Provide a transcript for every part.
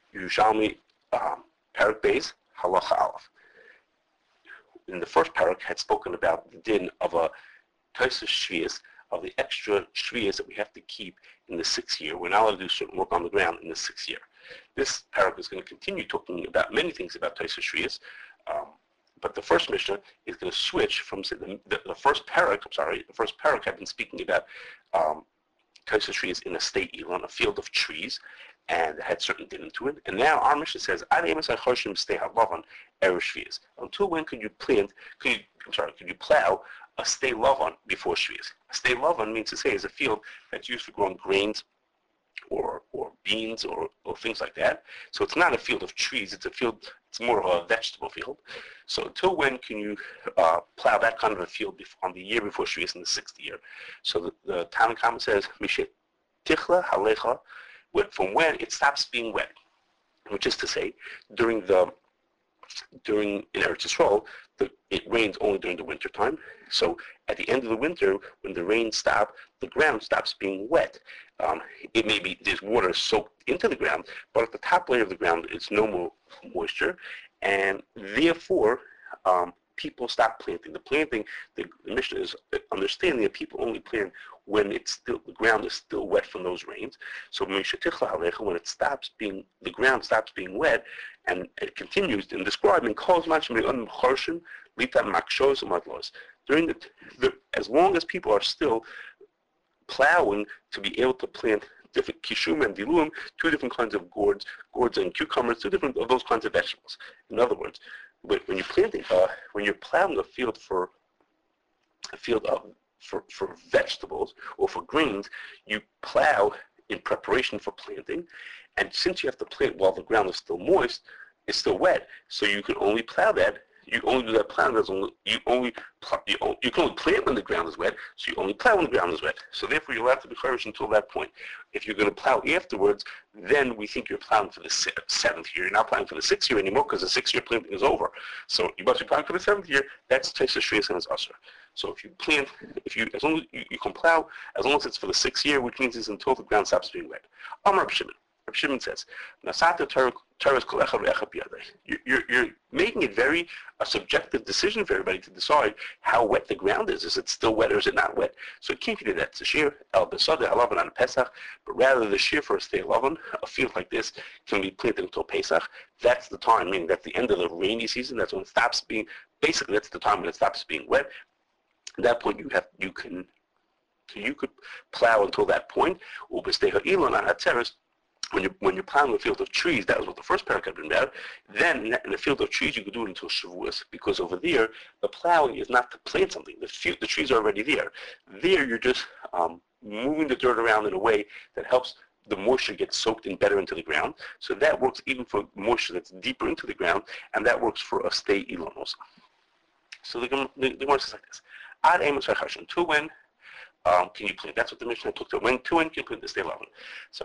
Yerushalmi Parak Beis Halacha Aleph. In the first parak had spoken about the din of a Tosfos Shvius, of the extra Shvius that we have to keep in the 6th year. We're not allowed to do certain work on the ground in the 6th year. This parak is going to continue talking about many things about Tosfos Shvius, but the first Mishnah is going to switch from the first parak. The first parak had been speaking about Tosfos Shvius in a state Elon, a field of trees, and had certain din to it. And now our Mishnah says, until when could you plant? Could you plow a stay lavan before Shvius? A stay lavan means to say is a field that's used for growing grains or beans or things like that. So it's not a field of trees. It's a field. It's more of a vegetable field. So until when can you plow that kind of a field on the year before Shvius in the 6th year? So the Tanna Kama says, Mishet tichla halecha, from when it stops being wet, which is to say, during in Eretz Yisrael, it rains only during the winter time. So at the end of the winter, when the rain stops, the ground stops being wet. It may be there's water soaked into the ground, but at the top layer of the ground, it's no more moisture, and therefore people stop planting. The Mishnah is understanding that people only plant when the ground is still wet from those rains. So when it stops being, the ground stops being wet, and it continues in describing during as long as people are still plowing to be able to plant different kishum and dilum, 2 different kinds of gourds and cucumbers, 2 different of those kinds of vegetables. In other words, when you're planting, when you're plowing a field for vegetables or for grains, you plow in preparation for planting, and since you have to plant while the ground is still moist, it's still wet, so you can only plow that. You only do that plowing you can only plant when the ground is wet, so you only plow when the ground is wet. So therefore, you're allowed to be chayrus until that point. If you're going to plow afterwards, then we think you're plowing for the 7th year. You're not plowing for the 6th year anymore because the 6th year planting is over. So you must be plowing for the 7th year. That's Tosfos Shvius and it's usher. So if you plant, as long as you can plow, as long as it's for the 6th year, which means it's until the ground stops being wet. Amar Reb Shimon. Reb Shimon says, you're making it a subjective decision for everybody to decide how wet the ground is. Is it still wet or is it not wet? So it can't be that it's a shear, el besada halavan on Pesach, but rather the shear for a stay lavan, a field like this can be planted until Pesach. That's the time, meaning that's the end of the rainy season. That's when it stops being, basically that's the time when it stops being wet. At that point you could plow until that point. When you're plowing a field of trees, that was what the first parak had been about. Then in a field of trees, you could do it until Shavuos, because over there, the plowing is not to plant something. The trees are already there. There, you're just moving the dirt around in a way that helps the moisture get soaked in better into the ground. So that works even for moisture that's deeper into the ground, and that works for a stay ilon also. So the Gemara says like this: Ad amos hachashon. To when can you plant? That's what the Mishnah took to. To when can you plant the stay lavan? So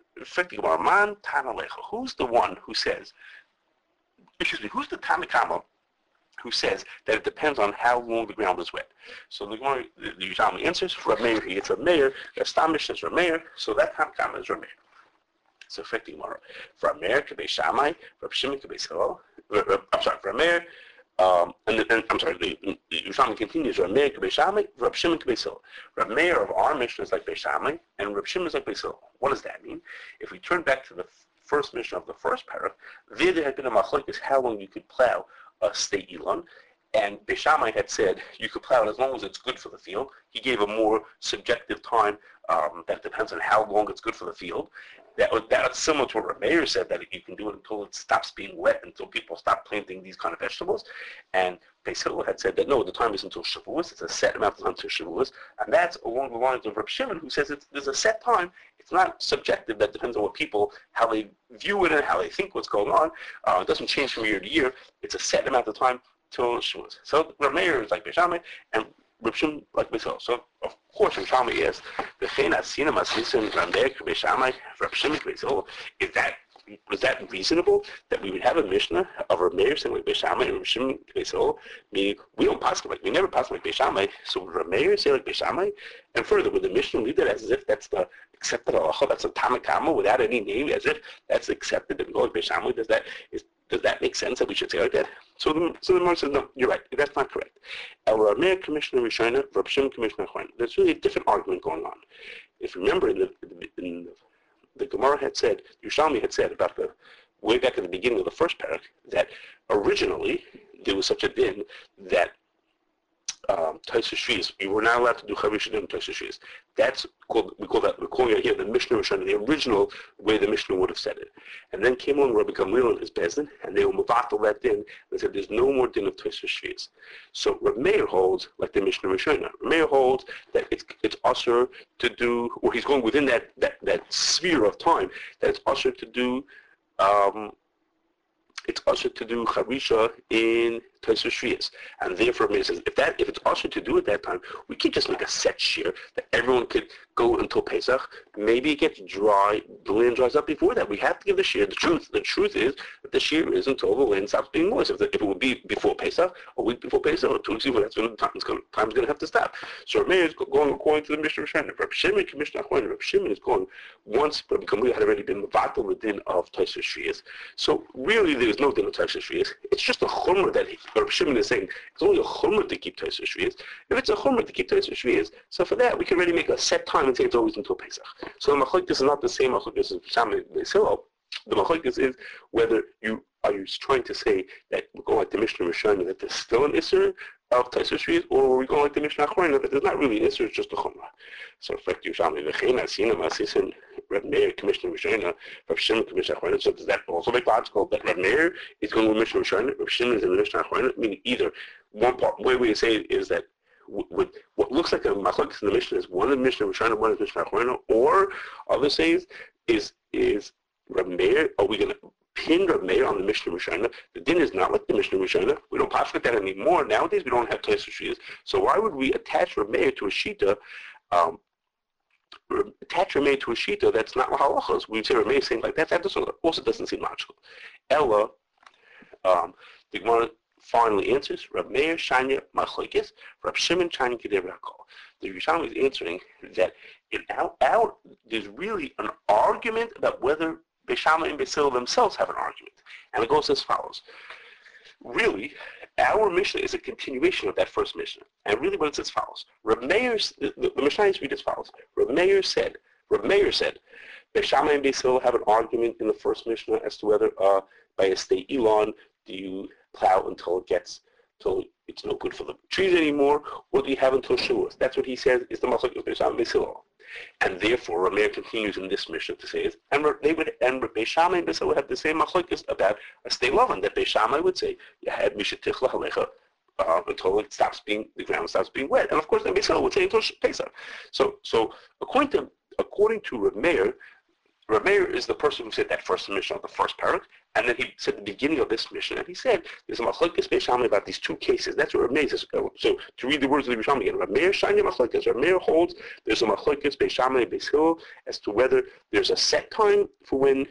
who's the one who says, who's the Tanna Kama who says that it depends on how long the ground is wet? So the Yerushalmi answers, Reb Meir, he gets Reb Meir, the Stamish says Reb Meir, so that Tanna Kama is Reb Meir. So effectively, Reb Meir, Kebei Shammai, Reb Shimon, Kebei Hillel, Reb Meir, the Yerushalmi continues, Reb Meir Kebei Shammai, Reb Shimon Kebei Hillel. Reb Meir of our Mishnah is like Beis Shammai, and Reb Shimon is like Beis Hillel. What does that mean? If we turn back to the first Mishnah of the first parak, there had been a machlokes how long you could plow a stay elon, and Beis Shammai had said you could plow it as long as it's good for the field. He gave a more subjective time that depends on how long it's good for the field. That's similar to what Reb Meir said, that you can do it until it stops being wet, until people stop planting these kind of vegetables. And Beis Hillel had said that no, the time is until Shavuos. It's a set amount of time until Shavuos, and that's along the lines of Reb Shimon, who says there's a set time. It's not subjective. That depends on what people, how they view it and how they think what's going on. It doesn't change from year to year. It's a set amount of time till Shavuos. So Reb Meir is like Beis Shammai, and Reb Shimon like Beis Hillel. So of course, Reb Shammai is the Beis Shammai, Reb Shimon Beis Hillel, is that was that reasonable that we would have a Mishnah of Rav Meir saying like Beis Shammai and Rav Shimon Beisol? Meaning we don't pass like we never pass like Beis Shammai, so would Rav Meir say like Beis Shammai? And further, would the Mishnah leave that as if that's the accepted halacha, that's a Tamakama without any name, as if that's accepted that we go like Beis Shammai? Does that make sense that we should say like that? So the Gemara says, no, you're right. That's not correct. El Rav Meir Commissioner Rishona, Rav Shimon Commissioner Achronim. There's really a different argument going on. If you remember, in the Gemara had said, Yerushalmi had said about way back at the beginning of the first parak, that originally there was such a din that Taisa Shvius, you were not allowed to do Chavisha Din Taisa Shvius. That's called, we're calling it here the Mishnah Rishon, the original way the Mishnah would have said it. And then came along Rabbi Gamliel and his Bezdin, and they will mevatel that din, and said there's no more din of Taisa Shvius. So Rabbi Meir holds like the Mishnah Rishon. Rabbi Meir holds that it's usher to do, or he's going within that sphere of time, that it's usher to do charisha in Taisa Shvius, and therefore it says if it's usher to do at that time, we can't just make a set shear that everyone could go until Pesach. Maybe it gets dry, the land dries up before that. We have to give the shear. The truth is that the shear is until the land stops being moist. If it would be before Pesach, a week before Pesach, or 2 weeks before, that's when the time's going to have to stop. So Rav Meir is going according to the Mishnah Rishon. Rav Shimon Commissioner Achronim. Rav Shimon is going once Rabbi Gamliel had already been mevatel the din of Taisa Shvius. So really, there is no din of Taisa Shvius. It's just a chumrah that Rav Shimon is saying it's only a chumrah to keep Taisa Shvius. If it's a chumrah to keep Taisa Shvius, so for that we can already make a set time and say it's always until Pesach. So the machlokes is not the same machlokes as Shammai Beis Hillel. The machlokes is whether you trying to say that we're going like the Mishnah Rishon that there's still an isser of Taisa Shvius, or are we going like the Mishnah Achronim that there's not really an isser, it's just a chumrah. So in fact, Yerushalmi v'chein asina ma'asisin Rav Meir Commissioner Rishon, Rav Shimon Commissioner Achronim. So does that also make logical that Rav Meir is going with Mishnah Rishon, Rav Shimon is in the Mishnah Achronim? Meaning either one way we say it is that with what looks like a machlokes in the Mishnah is one is Mishnah Rishon and one is Mishnah Achronim, or other says is Rav Meir, are we going to pin Rav Meir on the Mishnah Rishon? The din is not like the Mishnah Rishon. We don't pass like that anymore. Nowadays we don't have Taisa Shvius. So why would we attach Rav Meir to a shita? Attach Rav Meir to a shita that's not halachos. We say Rav Meir saying like that. That also doesn't seem logical. Ella, the Gemara finally answers Rav Meir Shanya Machlokes, Rav Shimon Shanya Kedei Hakol. The Yerushalmi is answering that in there's really an argument about whether Beis Shammai and Beis Hillel themselves have an argument, and it goes as follows. Really, our Mishnah is a continuation of that first Mishnah, and really what it says follows. Rav Meir, the Mishnah read as follows. Rav Meir said, Beis Shammai and Beis Hillel have an argument in the first Mishnah as to whether by a state Elon do you plow until it's no good for the trees anymore, or do you have until Shavuos? That's what he says is the machlokes of Beis Shammai and Beis Hillel. And therefore, Rav Meir continues in this Mishnah to say is, and Beis Shammai and Beis Hillel would have the same machlokes about a state lovin, that Beis Shammai would say, you had Mishatichla Halecha until the ground stops being wet. And of course, then Beis Hillel would say until Pesach. So according to Rav Meir is the person who said that first Mishnah, the first parak, and then he said the beginning of this Mishnah, and he said there's a machlokes Beis Shammai about these two cases. That's what Rav Meir says. So to read the words of the Yerushalmi again, Rav Meir Shanya Machlokes. Rav Meir holds there's a machlokes Beis Shammai and Beis Hillel as to whether there's a set time for when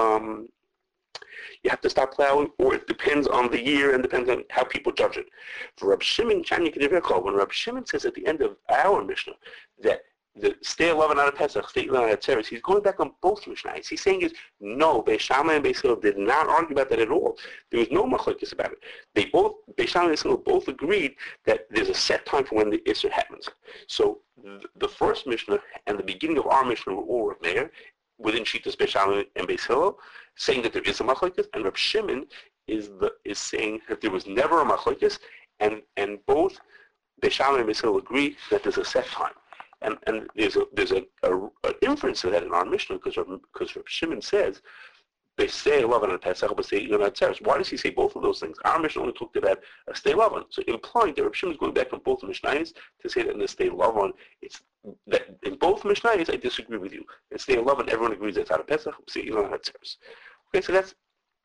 you have to stop plowing, or it depends on the year and depends on how people judge it. For Rav Shimon Shanya Kedei Hakol, when Rav Shimon says at the end of our Mishnah that the stay 11 out of Pesach, stay 11 out of Teres, he's going back on both Mishnahs. He's saying no, Beis Shammai and Beis Hillel did not argue about that at all. There was no machlokes about it. Beis Shammai and Beis Hillel both agreed that there's a set time for when the Isser happens. So the first Mishnah and the beginning of our Mishnah were all Rav Meir, within Shitas Beis Shammai and Beis Hillel, saying that there is a machlokes, and Rav Shimon is saying that there was never a machlokes, and both Beis Shammai and Beis Hillel agree that there's a set time. And there's an inference of that in our Mishnah because Rav Shimon says they say 11 on Pesach, but say 11 on Teres. Why does he say both of those things? Our Mishnah only talked about a stay 11, so implying that Rav Shimon is going back on both Mishnahs to say that in the stay 11, it's that in both Mishnahs I disagree with you. In stay 11, everyone agrees that's out of Pesach, but say 11 on Teres. Okay, so that's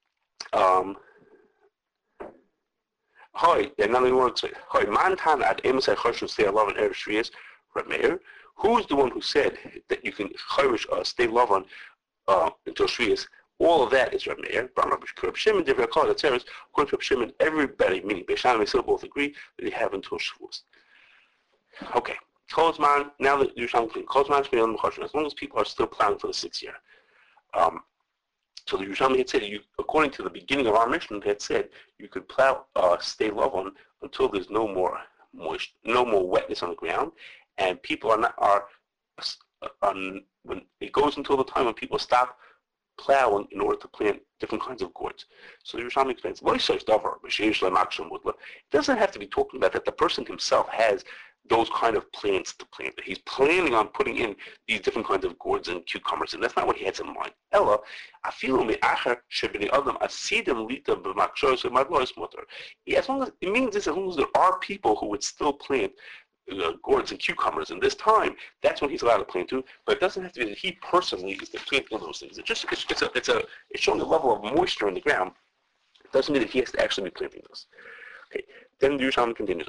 Hi, and now we want to say Hi, Mantan at Emasai Choshu stay 11 Erev Shvius. Rav Meir, who is the one who said that you can chayrish stay lavan until Shvius, All of that is Reb Meir. Reb Shimon, Divrei Kol Atzeres, according to Reb Shimon, everybody, meaning Beis Shammai and Yisrael, both agree that you have until Shavuos. Okay. Kozman, now that Yerushalmi clean, Kozman Shmei Yom, as long as people are still plowing for the 6th year. So the Yerushalmi had said, according to the beginning of our mission, it had said you could plow, stay level until there's no more wetness on the ground, and people when it goes until the time when people stop plowing in order to plant different kinds of gourds. So the Yerushalmi explains, it doesn't have to be talking about that the person himself has those kind of plants to plant. He's planning on putting in these different kinds of gourds and cucumbers, and that's not what he has in mind. Ella, as long as it means this, as long as there are people who would still plant gourds and cucumbers in this time, that's when he's allowed to plant too. But it doesn't have to be that he personally is the planting of those things. It's showing a level of moisture in the ground. It doesn't mean that he has to actually be planting those. Okay. Then the Yerushalmi continues.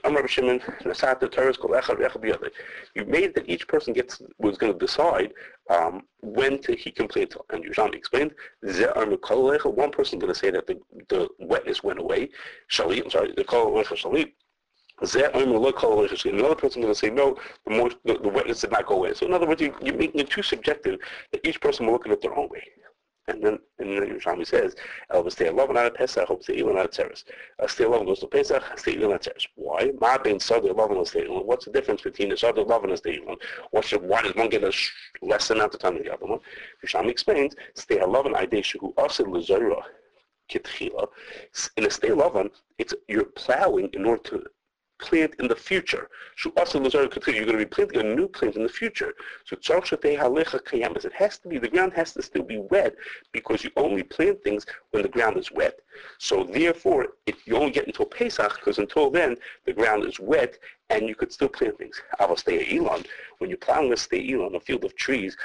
You made that each person was going to decide when he can plant. And Yerushalmi explained, one person is going to say that the wetness went away. The shalit. Another person is going to say, no, the wetness did not go away. So in other words, you're making it too subjective that each person will look at it their own way. And then Yerushalmi says, Elva stay 11 out of Pesach, hope stay 11 out of Teres. Stay 11 goes to Pesach, stay 11 out of Teres. Why? Ma ben Sadr 11 and stay 11. What's the difference between the Sadr 11 and stay 11? Why does one get a less amount of time than the other one? Yerushalmi explains, stay 11 Aidesha who asid l'zara kitchila. In a stay 11, you're plowing in order to plant in the future. You're going to be planting a new plant in the future. So it has to be, the ground has to still be wet because you only plant things when the ground is wet. So therefore, you only get until Pesach because until then, the ground is wet and you could still plant things. When you're plowing a stay elon, a field of trees,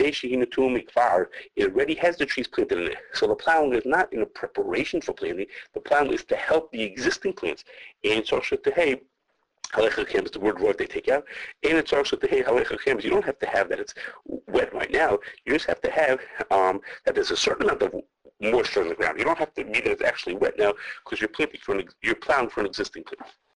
it already has the trees planted in it. So the plowing is not in a preparation for planting. The plowing is to help the existing plants. And so is the word they take out. And it's also the you don't have to have that it's wet right now. You just have to have that there's a certain amount of moisture in the ground. You don't have to be that it's actually wet now because you're plowing for an existing plant.